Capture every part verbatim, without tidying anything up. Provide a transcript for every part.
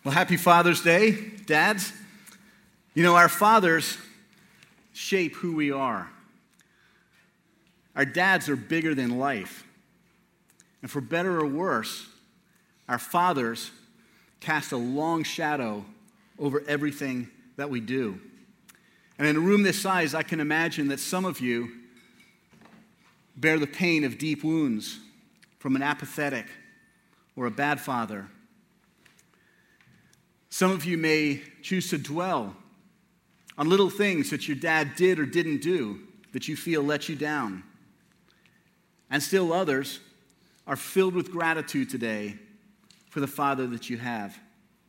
Well, happy Father's Day, dads. You know, our fathers shape who we are. Our dads are bigger than life. And for better or worse, our fathers cast a long shadow over everything that we do. And in a room this size, I can imagine that some of you bear the pain of deep wounds from an apathetic or a bad father. Some of you may choose to dwell on little things that your dad did or didn't do that you feel let you down. And still others are filled with gratitude today for the father that you have.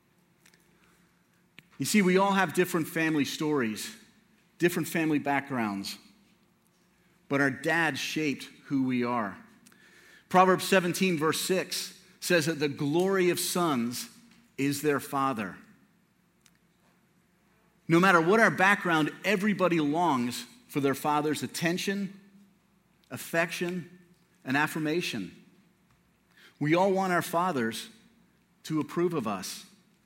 You see, we all have different family stories, different family backgrounds, but our dads shaped who we are. Proverbs seventeen, verse six says that the glory of sons is their father. No matter what our background, everybody longs for their father's attention, affection, and affirmation. We all want our fathers to approve of us.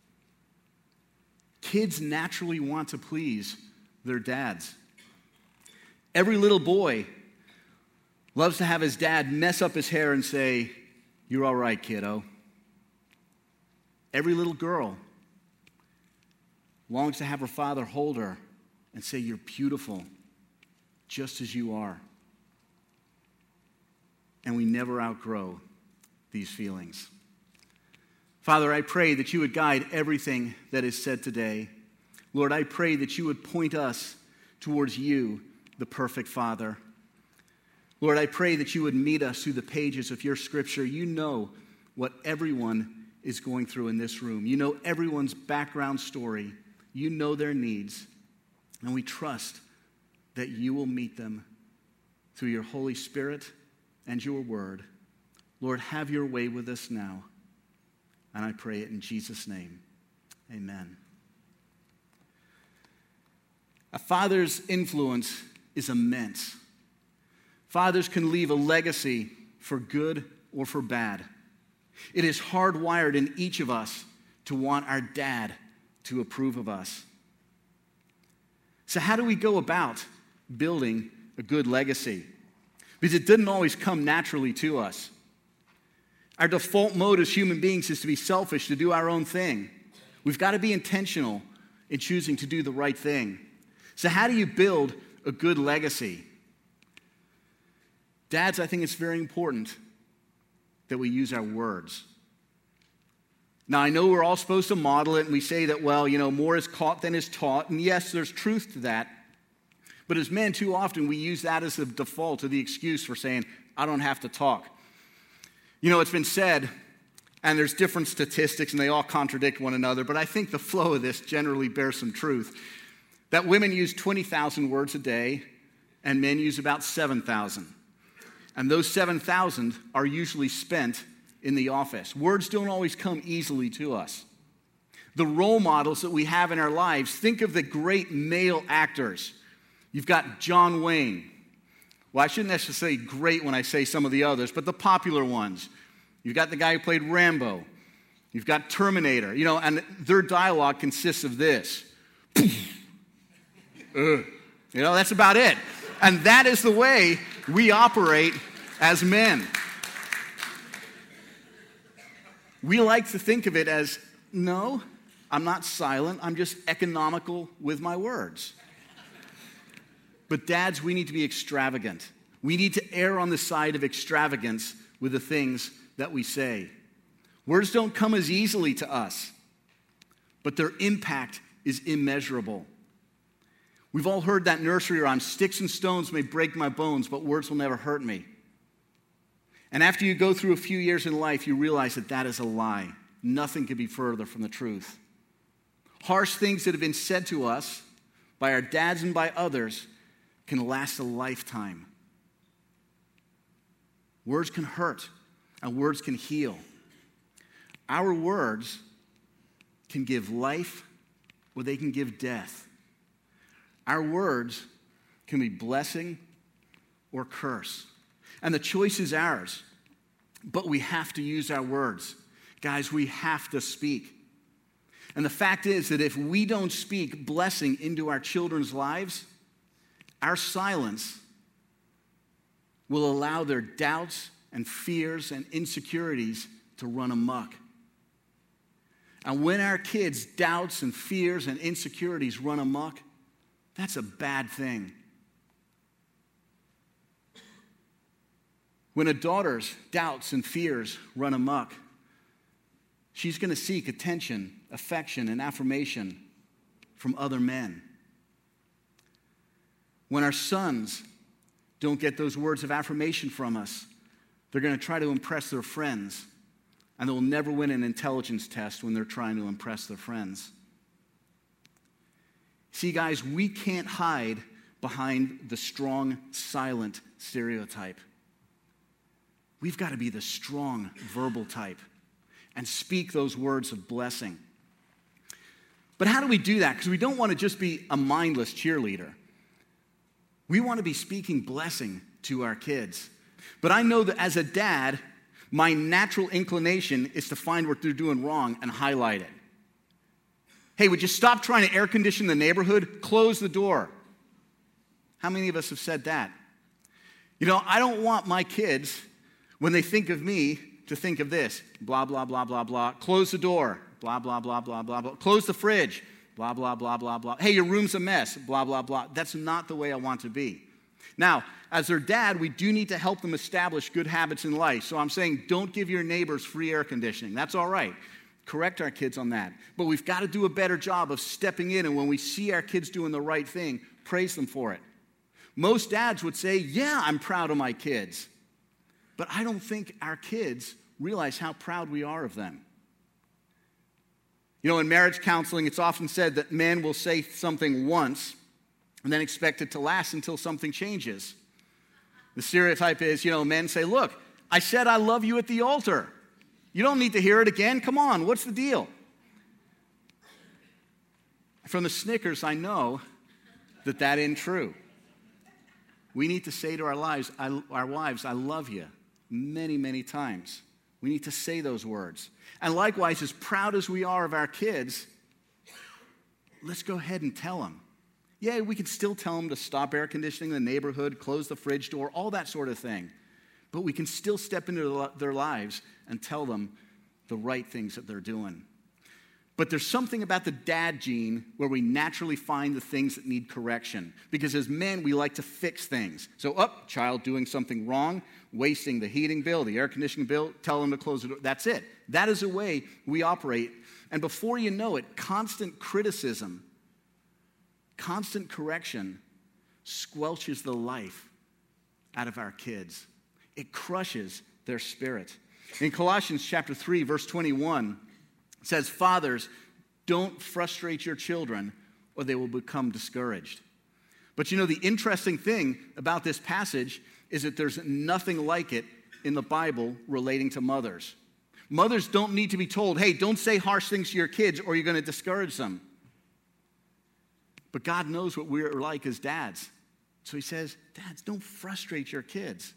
Kids naturally want to please their dads. Every little boy loves to have his dad mess up his hair and say, "You're all right, kiddo." Every little girl longs to have her father hold her and say, "You're beautiful, just as you are." And we never outgrow these feelings. Father, I pray that you would guide everything that is said today. Lord, I pray that you would point us towards you, the perfect Father. Lord, I pray that you would meet us through the pages of your scripture. You know what everyone is going through in this room. You know everyone's background story. You know their needs. And we trust that you will meet them through your Holy Spirit and your word. Lord, have your way with us now. And I pray it in Jesus' name. Amen. A father's influence is immense. Fathers can leave a legacy for good or for bad. It is hardwired in each of us to want our dad to approve of us. So how do we go about building a good legacy? Because it didn't always come naturally to us. Our default mode as human beings is to be selfish, to do our own thing. We've got to be intentional in choosing to do the right thing. So how do you build a good legacy? Dads, I think it's very important that we use our words. Now, I know we're all supposed to model it, and we say that, well, you know, more is caught than is taught. And yes, there's truth to that. But as men, too often, we use that as the default or the excuse for saying, I don't have to talk. You know, it's been said, and there's different statistics, and they all contradict one another, but I think the flow of this generally bears some truth, that women use twenty thousand words a day, and men use about seven thousand. And those seven thousand are usually spent in the office. Words don't always come easily to us. The role models that we have in our lives, think of the great male actors. You've got John Wayne. Well, I shouldn't necessarily say great when I say some of the others, but the popular ones. You've got the guy who played Rambo. You've got Terminator. You know, and their dialogue consists of this. Ugh. You know, that's about it. And that is the way we operate as men. We like to think of it as, no, I'm not silent. I'm just economical with my words. But dads, we need to be extravagant. We need to err on the side of extravagance with the things that we say. Words don't come as easily to us, but their impact is immeasurable. We've all heard that nursery rhyme, sticks and stones may break my bones, but words will never hurt me. And after you go through a few years in life, you realize that that is a lie. Nothing could be further from the truth. Harsh things that have been said to us by our dads and by others can last a lifetime. Words can hurt, and words can heal. Our words can give life, or they can give death. Our words can be blessing or curse. And the choice is ours. But we have to use our words. Guys, we have to speak. And the fact is that if we don't speak blessing into our children's lives, our silence will allow their doubts and fears and insecurities to run amok. And when our kids' doubts and fears and insecurities run amok, that's a bad thing. When a daughter's doubts and fears run amok, she's going to seek attention, affection, and affirmation from other men. When our sons don't get those words of affirmation from us, they're going to try to impress their friends, and they'll never win an intelligence test when they're trying to impress their friends. See, guys, we can't hide behind the strong, silent stereotype. We've got to be the strong, verbal type and speak those words of blessing. But how do we do that? Because we don't want to just be a mindless cheerleader. We want to be speaking blessing to our kids. But I know that as a dad, my natural inclination is to find what they're doing wrong and highlight it. Hey, would you stop trying to air condition the neighborhood? Close the door. How many of us have said that? You know, I don't want my kids, when they think of me, to think of this. Blah, blah, blah, blah, blah. Close the door. Blah, blah, blah, blah, blah, blah. Close the fridge. Blah, blah, blah, blah, blah. Hey, your room's a mess. Blah, blah, blah. That's not the way I want to be. Now, as their dad, we do need to help them establish good habits in life. So I'm saying don't give your neighbors free air conditioning. That's all right. Correct our kids on that. But we've got to do a better job of stepping in, and when we see our kids doing the right thing, praise them for it. Most dads would say, yeah, I'm proud of my kids. But I don't think our kids realize how proud we are of them. You know, in marriage counseling, it's often said that men will say something once and then expect it to last until something changes. The stereotype is, you know, men say, look, I said I love you at the altar. You don't need to hear it again. Come on, what's the deal? From the Snickers, I know that that isn't true. We need to say to our lives, I, our wives, I love you, many, many times. We need to say those words. And likewise, as proud as we are of our kids, let's go ahead and tell them. Yeah, we can still tell them to stop air conditioning in the neighborhood, close the fridge door, all that sort of thing. But we can still step into their lives and tell them the right things that they're doing. But there's something about the dad gene where we naturally find the things that need correction. Because as men, we like to fix things. So, up, child doing something wrong, wasting the heating bill, the air conditioning bill, tell them to close the door. That's it. That is the way we operate. And before you know it, constant criticism, constant correction squelches the life out of our kids. It crushes their spirit. In Colossians chapter three, verse twenty-one, it says, fathers, don't frustrate your children or they will become discouraged. But you know, the interesting thing about this passage is that there's nothing like it in the Bible relating to mothers. Mothers don't need to be told, hey, don't say harsh things to your kids or you're going to discourage them. But God knows what we're like as dads. So he says, dads, don't frustrate your kids.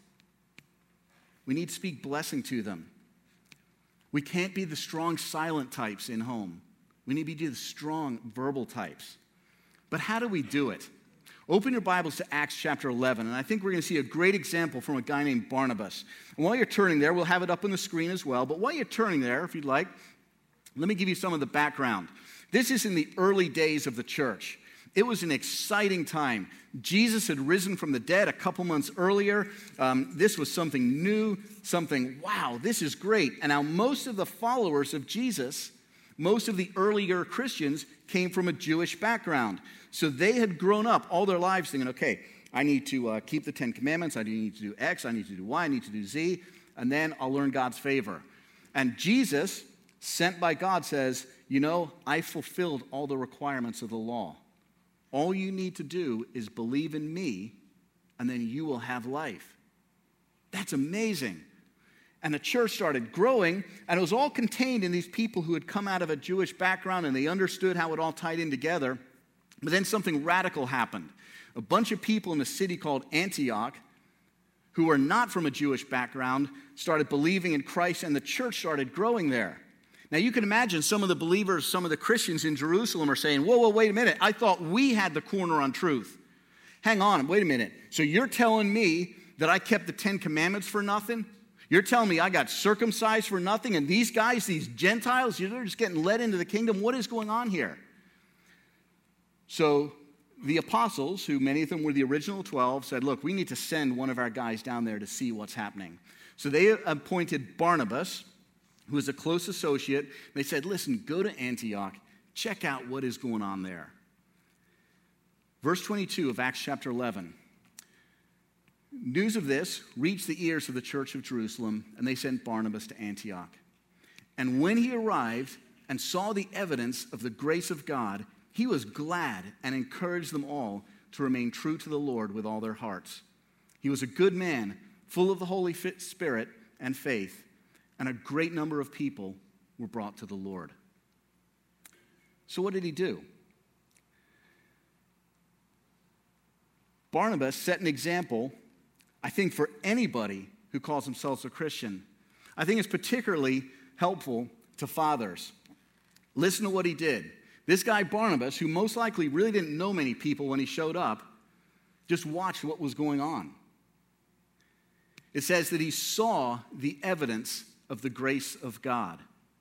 We need to speak blessing to them. We can't be the strong silent types in home. We need to be the strong verbal types. But how do we do it? Open your Bibles to Acts chapter eleven, and I think we're going to see a great example from a guy named Barnabas. And while you're turning there, we'll have it up on the screen as well, but while you're turning there, if you'd like, let me give you some of the background. This is in the early days of the church. It was an exciting time. Jesus had risen from the dead a couple months earlier. Um, this was something new, something, wow, this is great. And now most of the followers of Jesus, most of the earlier Christians came from a Jewish background. So they had grown up all their lives thinking, okay, I need to uh, keep the Ten Commandments, I need to do X, I need to do Y, I need to do Z, and then I'll learn God's favor. And Jesus, sent by God, says, you know, I fulfilled all the requirements of the law. All you need to do is believe in me, and then you will have life. That's amazing. And the church started growing, and it was all contained in these people who had come out of a Jewish background, and they understood how it all tied in together. But then something radical happened. A bunch of people in a city called Antioch, who were not from a Jewish background, started believing in Christ, and the church started growing there. Now, you can imagine some of the believers, some of the Christians in Jerusalem are saying, whoa, whoa, wait a minute. I thought we had the corner on truth. Hang on, wait a minute. So you're telling me that I kept the Ten Commandments for nothing? You're telling me I got circumcised for nothing? And these guys, these Gentiles, they're just getting led into the kingdom? What is going on here? So the apostles, who many of them were the original twelve, said, look, we need to send one of our guys down there to see what's happening. So they appointed Barnabas, who was a close associate. They said, listen, go to Antioch. Check out what is going on there. Verse twenty-two of Acts chapter eleven. News of this reached the ears of the church of Jerusalem, and they sent Barnabas to Antioch. And when he arrived and saw the evidence of the grace of God, he was glad and encouraged them all to remain true to the Lord with all their hearts. He was a good man, full of the Holy Spirit and faith, and a great number of people were brought to the Lord. So what did he do? Barnabas set an example, I think, for anybody who calls themselves a Christian. I think it's particularly helpful to fathers. Listen to what he did. This guy Barnabas, who most likely really didn't know many people when he showed up, just watched what was going on. It says that he saw the evidence of the grace of God.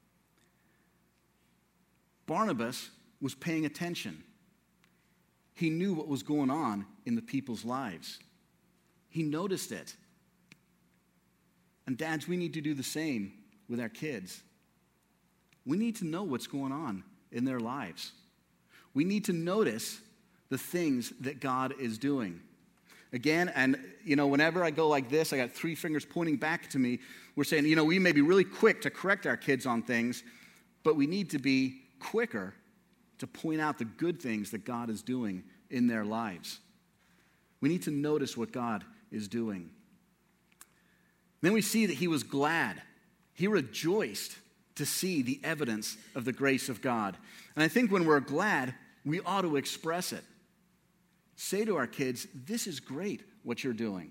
Barnabas was paying attention. He knew what was going on in the people's lives. He noticed it. And dads, we need to do the same with our kids. We need to know what's going on in their lives. We need to notice the things that God is doing. Again, and you know, whenever I go like this, I got three fingers pointing back to me. We're saying, you know, we may be really quick to correct our kids on things, but we need to be quicker to point out the good things that God is doing in their lives. We need to notice what God is doing. Then we see that he was glad. He rejoiced to see the evidence of the grace of God. And I think when we're glad, we ought to express it. Say to our kids, this is great what you're doing.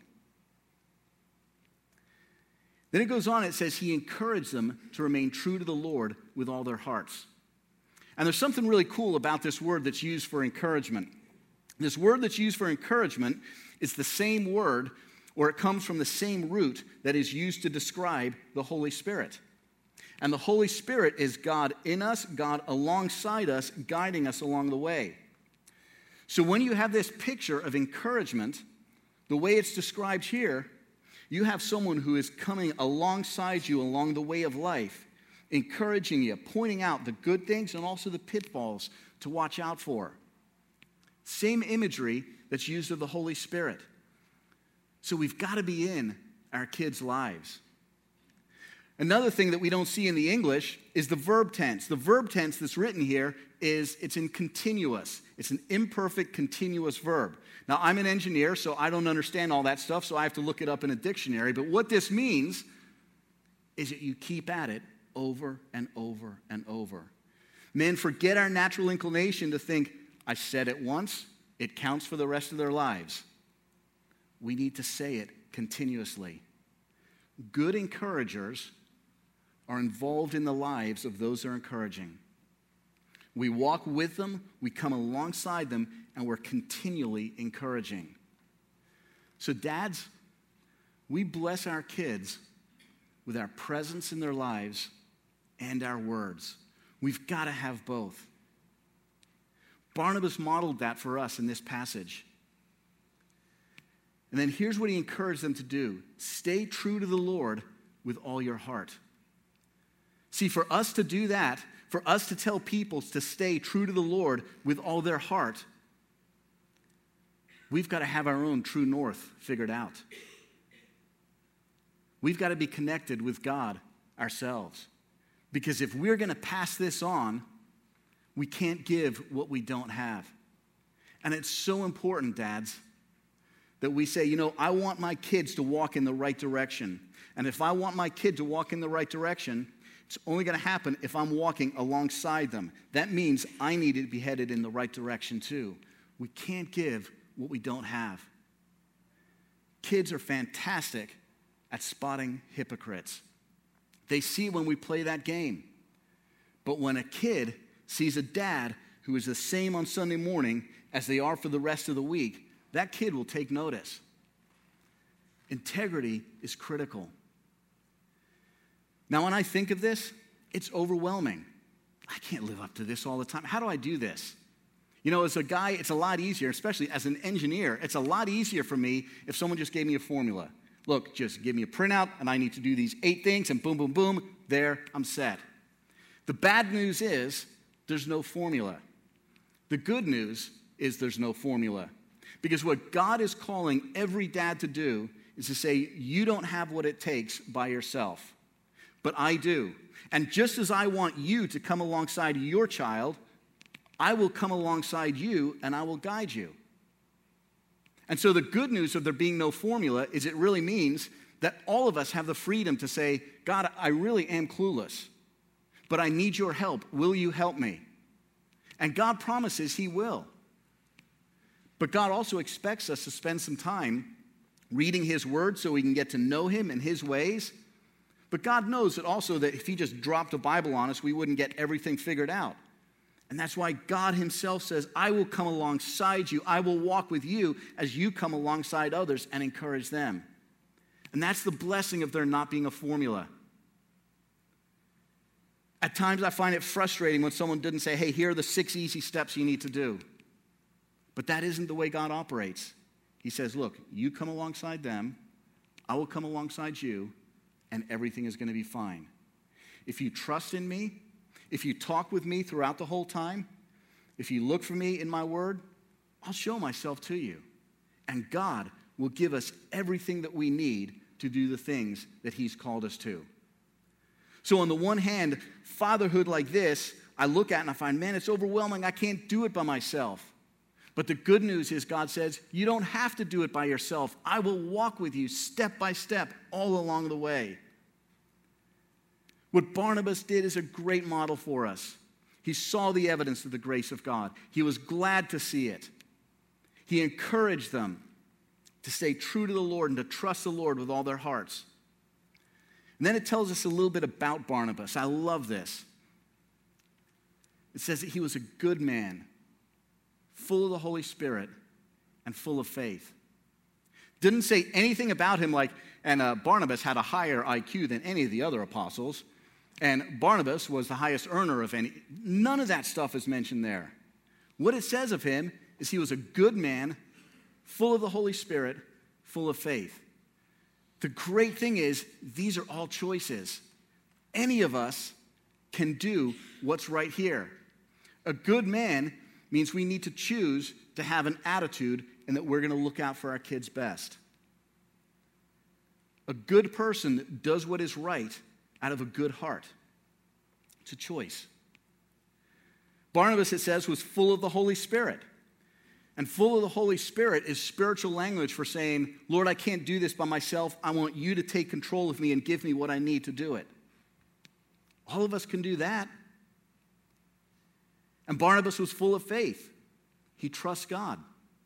Then it goes on, it says he encouraged them to remain true to the Lord with all their hearts. And there's something really cool about this word that's used for encouragement. This word that's used for encouragement is the same word, or it comes from the same root that is used to describe the Holy Spirit. And the Holy Spirit is God in us, God alongside us, guiding us along the way. So when you have this picture of encouragement, the way it's described here, you have someone who is coming alongside you along the way of life, encouraging you, pointing out the good things and also the pitfalls to watch out for. Same imagery that's used of the Holy Spirit. So we've got to be in our kids' lives. Another thing that we don't see in the English is the verb tense. The verb tense that's written here is, it's in continuous. It's an imperfect continuous verb. Now, I'm an engineer, so I don't understand all that stuff, so I have to look it up in a dictionary. But what this means is that you keep at it over and over and over. Men, forget our natural inclination to think, I said it once, it counts for the rest of their lives. We need to say it continuously. Good encouragers are involved in the lives of those they're encouraging. We walk with them, we come alongside them, and we're continually encouraging. So dads, we bless our kids with our presence in their lives and our words. We've got to have both. Barnabas modeled that for us in this passage. And then here's what he encouraged them to do. Stay true to the Lord with all your heart. See, for us to do that, for us to tell people to stay true to the Lord with all their heart, we've got to have our own true north figured out. We've got to be connected with God ourselves. Because if we're going to pass this on, we can't give what we don't have. And it's so important, dads, that we say, you know, I want my kids to walk in the right direction. And if I want my kid to walk in the right direction, it's only going to happen if I'm walking alongside them. That means I need to be headed in the right direction too. We can't give what we don't have. Kids are fantastic at spotting hypocrites. They see when we play that game. But when a kid sees a dad who is the same on Sunday morning as they are for the rest of the week, that kid will take notice. Integrity is critical. Now, when I think of this, it's overwhelming. I can't live up to this all the time. How do I do this? You know, as a guy, it's a lot easier, especially as an engineer, it's a lot easier for me if someone just gave me a formula. Look, just give me a printout, and I need to do these eight things, and boom, boom, boom, there, I'm set. The bad news is there's no formula. The good news is there's no formula. Because what God is calling every dad to do is to say, you don't have what it takes by yourself, but I do. And just as I want you to come alongside your child, I will come alongside you and I will guide you. And so the good news of there being no formula is it really means that all of us have the freedom to say, God, I really am clueless, but I need your help. Will you help me? And God promises he will. But God also expects us to spend some time reading his word so we can get to know him and his ways. But God knows that also that if he just dropped a Bible on us, we wouldn't get everything figured out. And that's why God himself says, I will come alongside you. I will walk with you as you come alongside others and encourage them. And that's the blessing of there not being a formula. At times I find it frustrating when someone didn't say, hey, here are the six easy steps you need to do. But that isn't the way God operates. He says, look, you come alongside them, I will come alongside you, and everything is going to be fine. If you trust in me, if you talk with me throughout the whole time, if you look for me in my word, I'll show myself to you. And God will give us everything that we need to do the things that he's called us to. So on the one hand, fatherhood like this, I look at and I find, man, it's overwhelming. I can't do it by myself. But the good news is God says, you don't have to do it by yourself. I will walk with you step by step all along the way. What Barnabas did is a great model for us. He saw the evidence of the grace of God. He was glad to see it. He encouraged them to stay true to the Lord and to trust the Lord with all their hearts. And then it tells us a little bit about Barnabas. I love this. It says that he was a good man, full of the Holy Spirit and full of faith. Didn't say anything about him like, and uh, Barnabas had a higher I Q than any of the other apostles, and Barnabas was the highest earner of any. None of that stuff is mentioned there. What it says of him is he was a good man, full of the Holy Spirit, full of faith. The great thing is, these are all choices. Any of us can do what's right here. A good man means we need to choose to have an attitude and that we're going to look out for our kids' best. A good person does what is right out of a good heart. It's a choice. Barnabas, it says, was full of the Holy Spirit. And full of the Holy Spirit is spiritual language for saying, Lord, I can't do this by myself. I want you to take control of me and give me what I need to do it. All of us can do that. And Barnabas was full of faith. He trusts God.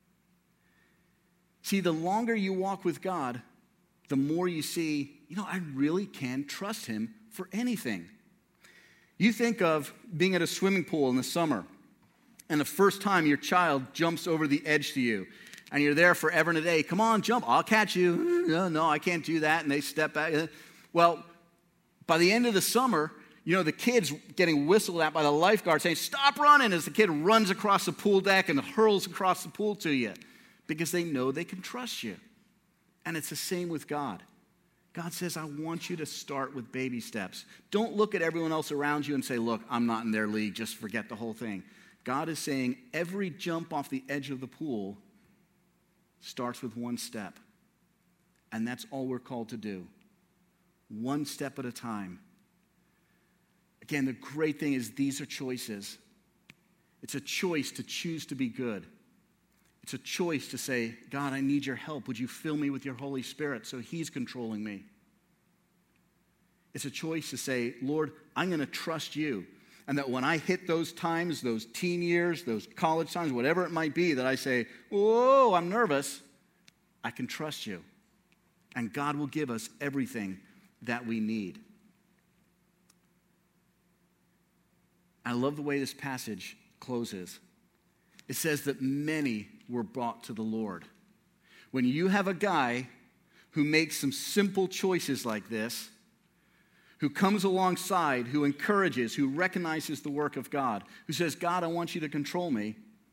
See, the longer you walk with God, the more you see, you know, I really can trust him for anything. You think of being at a swimming pool in the summer, and the first time your child jumps over the edge to you, and you're there forever and a day, come on, jump, I'll catch you. No, no, I can't do that, and they step back. Well, by the end of the summer, you know, the kid's getting whistled at by the lifeguard saying, stop running, as the kid runs across the pool deck and hurls across the pool to you because they know they can trust you. And it's the same with God. God says, I want you to start with baby steps. Don't look at everyone else around you and say, look, I'm not in their league, just forget the whole thing. God is saying every jump off the edge of the pool starts with one step. And that's all we're called to do. One step at a time. Again, the great thing is these are choices. It's a choice to choose to be good. It's a choice to say, God, I need your help. Would you fill me with your Holy Spirit so he's controlling me? It's a choice to say, Lord, I'm going to trust you. And that when I hit those times, those teen years, those college times, whatever it might be, that I say, whoa, I'm nervous, I can trust you. And God will give us everything that we need. I love the way this passage closes. It says that many were brought to the Lord. When you have a guy who makes some simple choices like this, who comes alongside, who encourages, who recognizes the work of God, who says, God, I want you to control me,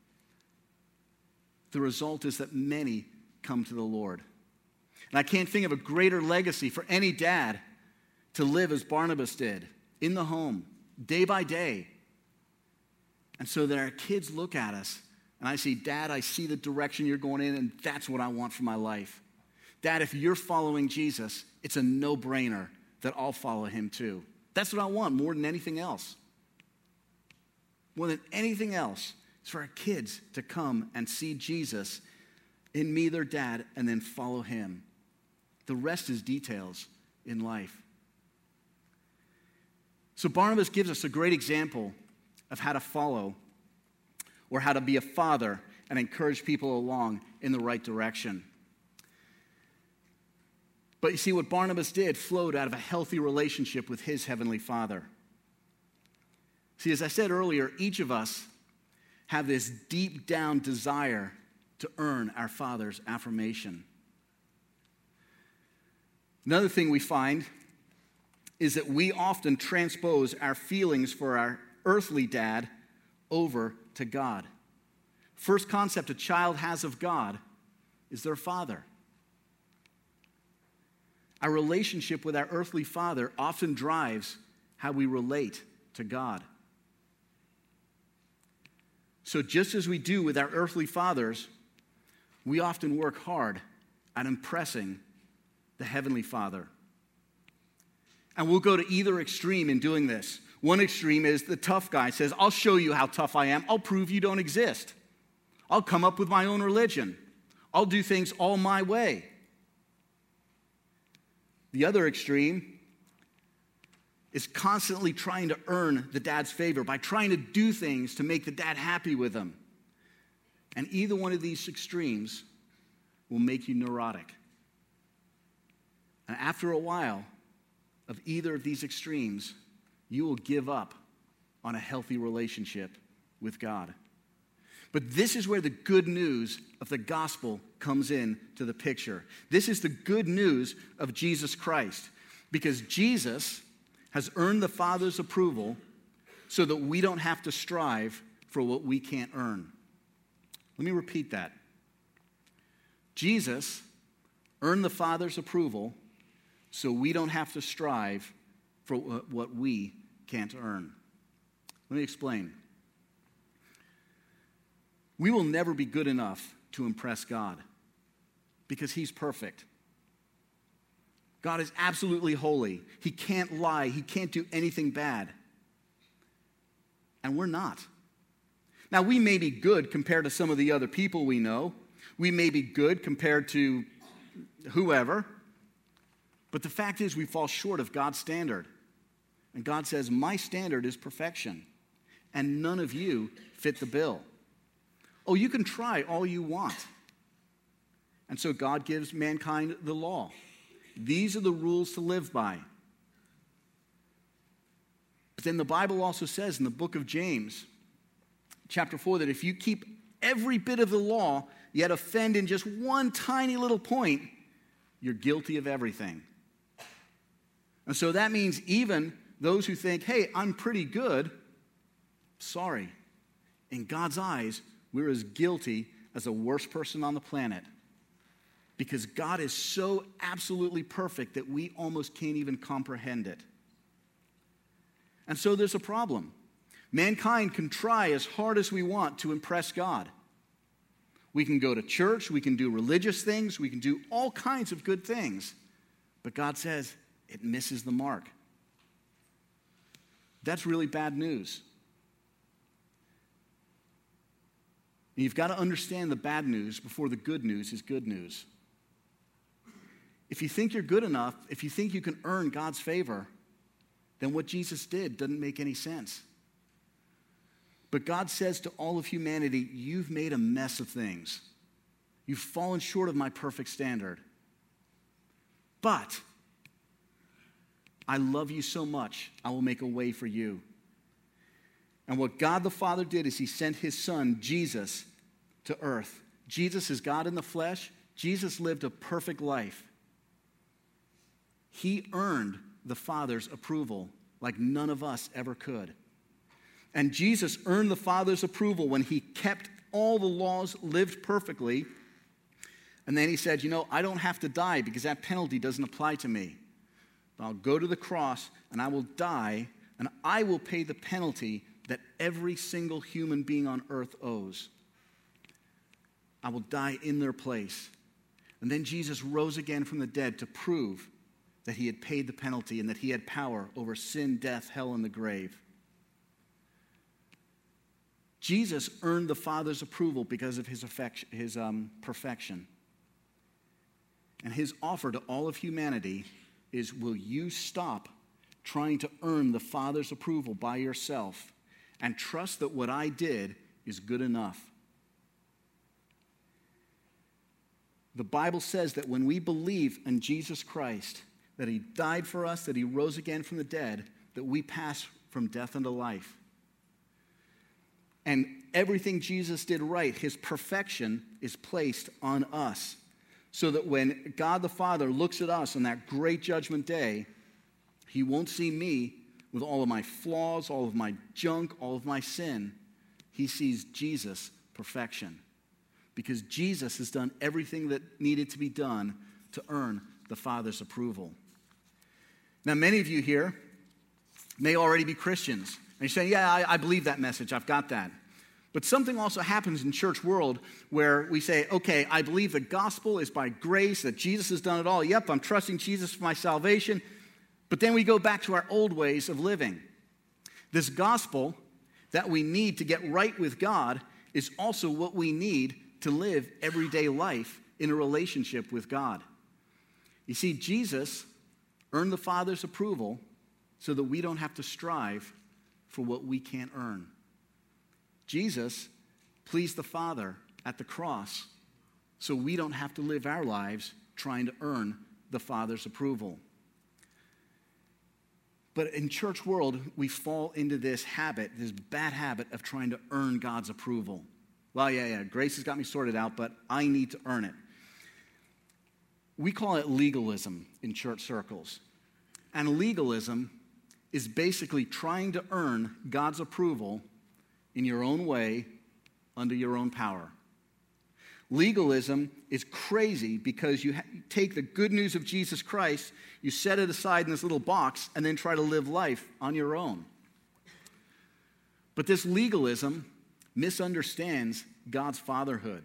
the result is that many come to the Lord. And I can't think of a greater legacy for any dad to live as Barnabas did, in the home, day by day. And so that our kids look at us, and I say, Dad, I see the direction you're going in, and that's what I want for my life. Dad, if you're following Jesus, it's a no-brainer that I'll follow him too. That's what I want more than anything else. More than anything else, is for our kids to come and see Jesus in me, their dad, and then follow him. The rest is details in life. So Barnabas gives us a great example of how to follow or how to be a father and encourage people along in the right direction. But you see, what Barnabas did flowed out of a healthy relationship with his heavenly Father. See, as I said earlier, each of us have this deep down desire to earn our Father's affirmation. Another thing we find is that we often transpose our feelings for our earthly dad over to God. First concept a child has of God is their father. Our relationship with our earthly father often drives how we relate to God. So just as we do with our earthly fathers, we often work hard at impressing the heavenly Father. And we'll go to either extreme in doing this. One extreme is the tough guy says, I'll show you how tough I am. I'll prove you don't exist. I'll come up with my own religion. I'll do things all my way. The other extreme is constantly trying to earn the dad's favor by trying to do things to make the dad happy with him. And either one of these extremes will make you neurotic. And after a while of either of these extremes, you will give up on a healthy relationship with God. But this is where the good news of the gospel comes in to the picture. This is the good news of Jesus Christ, because Jesus has earned the Father's approval so that we don't have to strive for what we can't earn. Let me repeat that. Jesus earned the Father's approval so we don't have to strive for what we can't earn. Let me explain. We will never be good enough to impress God because he's perfect. God is absolutely holy. He can't lie. He can't do anything bad. And we're not. Now, we may be good compared to some of the other people we know. We may be good compared to whoever. But the fact is we fall short of God's standard. And God says, my standard is perfection. And none of you fit the bill. Oh, you can try all you want. And so God gives mankind the law. These are the rules to live by. But then the Bible also says in the book of James, chapter four, that if you keep every bit of the law, yet offend in just one tiny little point, you're guilty of everything. And so that means even those who think, hey, I'm pretty good, sorry. In God's eyes, we're as guilty as the worst person on the planet. Because God is so absolutely perfect that we almost can't even comprehend it. And so there's a problem. Mankind can try as hard as we want to impress God. We can go to church, we can do religious things, we can do all kinds of good things. But God says it misses the mark. That's really bad news. You've got to understand the bad news before the good news is good news. If you think you're good enough, if you think you can earn God's favor, then what Jesus did doesn't make any sense. But God says to all of humanity, you've made a mess of things. You've fallen short of my perfect standard. But I love you so much, I will make a way for you. And what God the Father did is he sent his son, Jesus, to earth. Jesus is God in the flesh. Jesus lived a perfect life. He earned the Father's approval like none of us ever could. And Jesus earned the Father's approval when he kept all the laws, lived perfectly. And then he said, you know, I don't have to die because that penalty doesn't apply to me. I'll go to the cross and I will die and I will pay the penalty that every single human being on earth owes. I will die in their place. And then Jesus rose again from the dead to prove that he had paid the penalty and that he had power over sin, death, hell, and the grave. Jesus earned the Father's approval because of his, affection, his um, perfection. And his offer to all of humanity is, will you stop trying to earn the Father's approval by yourself and trust that what I did is good enough? The Bible says that when we believe in Jesus Christ, that he died for us, that he rose again from the dead, that we pass from death unto life. And everything Jesus did right, his perfection, is placed on us. So that when God the Father looks at us on that great judgment day, he won't see me with all of my flaws, all of my junk, all of my sin. He sees Jesus' perfection. Because Jesus has done everything that needed to be done to earn the Father's approval. Now, many of you here may already be Christians. And you're saying, yeah, I, I believe that message. I've got that. But something also happens in church world where we say, okay, I believe the gospel is by grace, that Jesus has done it all. Yep, I'm trusting Jesus for my salvation. But then we go back to our old ways of living. This gospel that we need to get right with God is also what we need to live everyday life in a relationship with God. You see, Jesus earned the Father's approval so that we don't have to strive for what we can't earn. Jesus pleased the Father at the cross so we don't have to live our lives trying to earn the Father's approval. But in church world, we fall into this habit, this bad habit of trying to earn God's approval. Well, yeah, yeah, grace has got me sorted out, but I need to earn it. We call it legalism in church circles. And legalism is basically trying to earn God's approval in your own way, under your own power. Legalism is crazy because you ha- take the good news of Jesus Christ, you set it aside in this little box, and then try to live life on your own. But this legalism misunderstands God's fatherhood.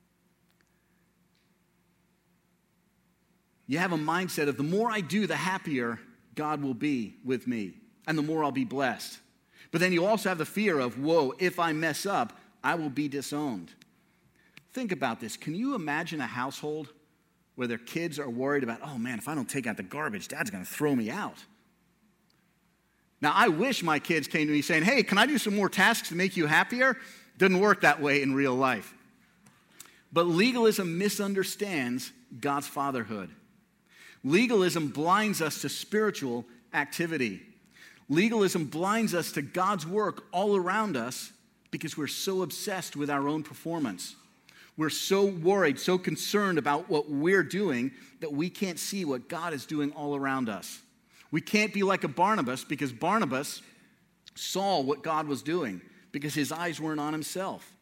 You have a mindset of the more I do, the happier God will be with me, and the more I'll be blessed. But then you also have the fear of, whoa, if I mess up, I will be disowned. Think about this. Can you imagine a household where their kids are worried about, oh man, if I don't take out the garbage, Dad's going to throw me out? Now, I wish my kids came to me saying, hey, can I do some more tasks to make you happier? Doesn't work that way in real life. But legalism misunderstands God's fatherhood. Legalism blinds us to spiritual activity. Legalism blinds us to God's work all around us because we're so obsessed with our own performance. We're so worried, so concerned about what we're doing that we can't see what God is doing all around us. We can't be like a Barnabas because Barnabas saw what God was doing because his eyes weren't on himself.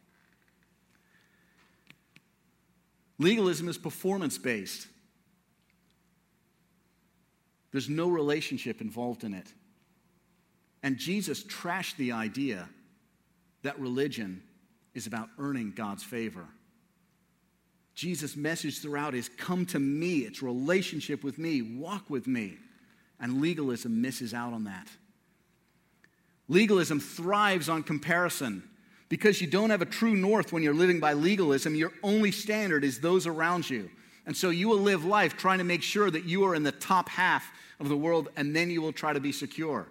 Legalism is performance-based. There's no relationship involved in it. And Jesus trashed the idea that religion is about earning God's favor. Jesus' message throughout is, come to me. It's relationship with me. Walk with me. And legalism misses out on that. Legalism thrives on comparison. Because you don't have a true north when you're living by legalism, your only standard is those around you. And so you will live life trying to make sure that you are in the top half of the world, and then you will try to be secure.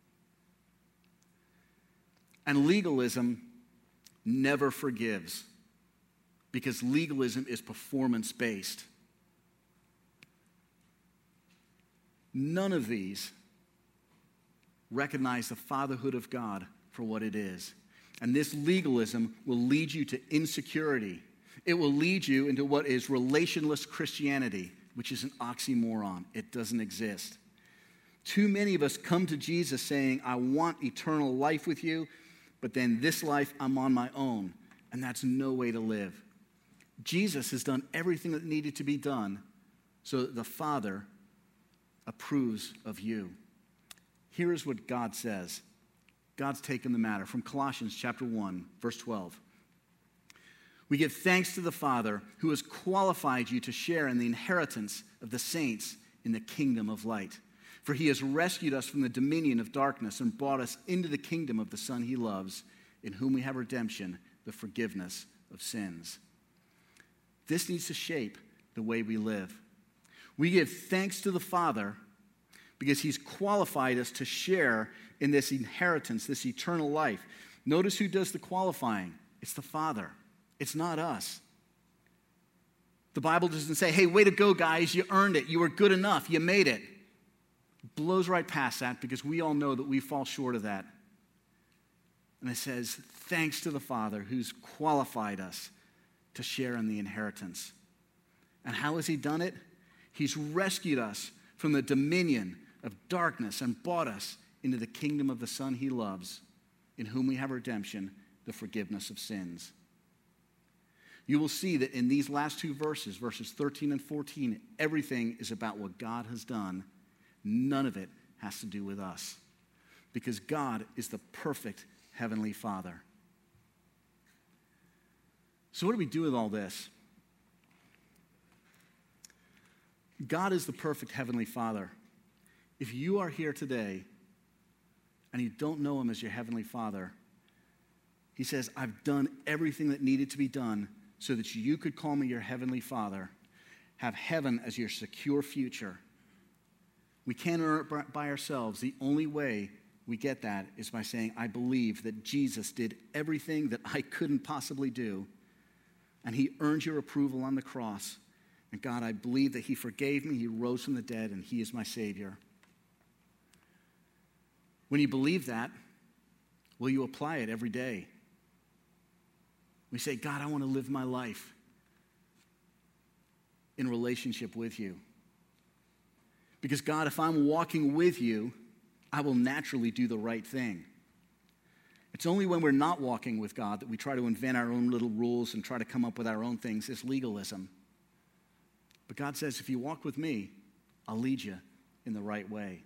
And legalism never forgives because legalism is performance-based. None of these recognize the fatherhood of God for what it is. And this legalism will lead you to insecurity. It will lead you into what is relationless Christianity, which is an oxymoron. It doesn't exist. Too many of us come to Jesus saying, I want eternal life with you, but then this life I'm on my own, and that's no way to live. Jesus has done everything that needed to be done so that the Father approves of you. Here is what God says. God's taken the matter from Colossians chapter one, verse twelve. We give thanks to the Father who has qualified you to share in the inheritance of the saints in the kingdom of light. For he has rescued us from the dominion of darkness and brought us into the kingdom of the Son he loves, in whom we have redemption, the forgiveness of sins. This needs to shape the way we live. We give thanks to the Father because he's qualified us to share in this inheritance, this eternal life. Notice who does the qualifying. It's the Father. It's not us. The Bible doesn't say, hey, way to go, guys. You earned it. You were good enough. You made it. It blows right past that because we all know that we fall short of that. And it says, thanks to the Father who's qualified us to share in the inheritance. And how has he done it? He's rescued us from the dominion of darkness and brought us into the kingdom of the Son he loves, in whom we have redemption, the forgiveness of sins. You will see that in these last two verses, verses thirteen and fourteen, everything is about what God has done. None of it has to do with us, because God is the perfect heavenly Father. So what do we do with all this? God is the perfect heavenly Father. If you are here today and you don't know him as your heavenly Father, he says, I've done everything that needed to be done so that you could call me your heavenly Father, have heaven as your secure future. We can't earn it by ourselves. The only way we get that is by saying, I believe that Jesus did everything that I couldn't possibly do, and he earned your approval on the cross. And God, I believe that he forgave me, he rose from the dead, and he is my Savior. When you believe that, will you apply it every day? We say, God, I want to live my life in relationship with you. Because God, if I'm walking with you, I will naturally do the right thing. It's only when we're not walking with God that we try to invent our own little rules and try to come up with our own things. It's legalism. But God says, if you walk with me, I'll lead you in the right way.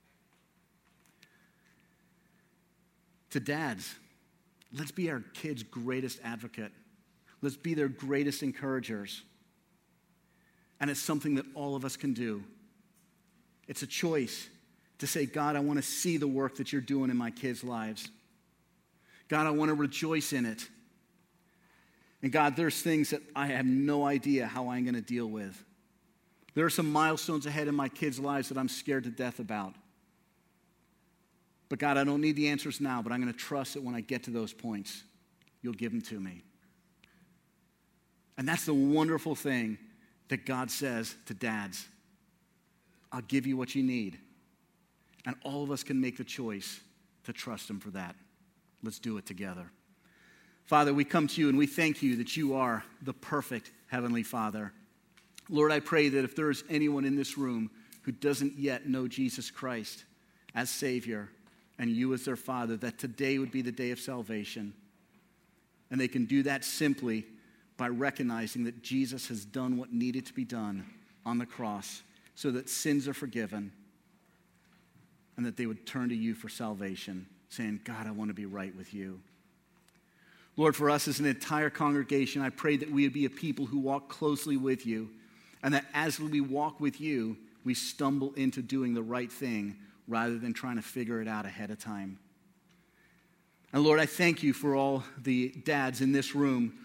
To dads, let's be our kids' greatest advocate. Let's be their greatest encouragers. And it's something that all of us can do. It's a choice to say, God, I want to see the work that you're doing in my kids' lives. God, I want to rejoice in it. And God, there's things that I have no idea how I'm going to deal with. There are some milestones ahead in my kids' lives that I'm scared to death about. But God, I don't need the answers now, but I'm going to trust that when I get to those points, you'll give them to me. And that's the wonderful thing that God says to dads. I'll give you what you need. And all of us can make the choice to trust him for that. Let's do it together. Father, we come to you and we thank you that you are the perfect heavenly Father. Lord, I pray that if there is anyone in this room who doesn't yet know Jesus Christ as Savior and you as their Father, that today would be the day of salvation. And they can do that simply by recognizing that Jesus has done what needed to be done on the cross so that sins are forgiven and that they would turn to you for salvation, saying, God, I want to be right with you. Lord, for us as an entire congregation, I pray that we would be a people who walk closely with you, and that as we walk with you, we stumble into doing the right thing rather than trying to figure it out ahead of time. And Lord, I thank you for all the dads in this room.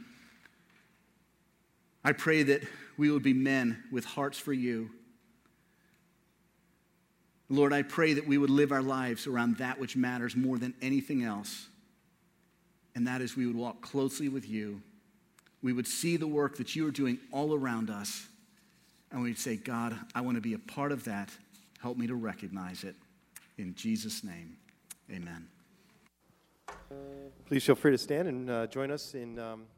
I pray that we would be men with hearts for you. Lord, I pray that we would live our lives around that which matters more than anything else. And that is we would walk closely with you. We would see the work that you are doing all around us. And we'd say, God, I want to be a part of that. Help me to recognize it. In Jesus' name, amen. Please feel free to stand and uh, join us in um,